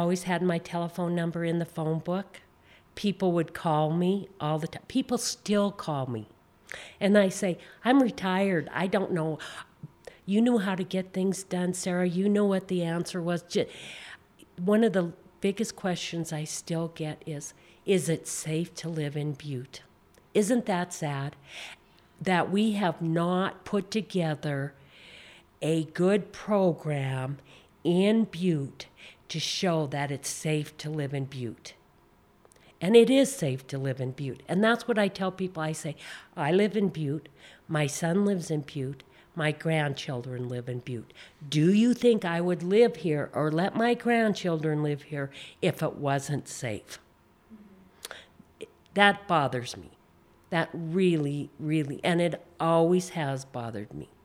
always had my telephone number in the phone book. People would call me all the time. People still call me. And I say, I'm retired. I don't know. You knew how to get things done, Sarah. You know what the answer was. One of the biggest questions I still get is it safe to live in Butte? Isn't that sad? That we have not put together a good program in Butte to show that it's safe to live in Butte. And it is safe to live in Butte. And that's what I tell people. I say, I live in Butte. My son lives in Butte. My grandchildren live in Butte. Do you think I would live here or let my grandchildren live here if it wasn't safe? That bothers me. That really, really, and it always has bothered me.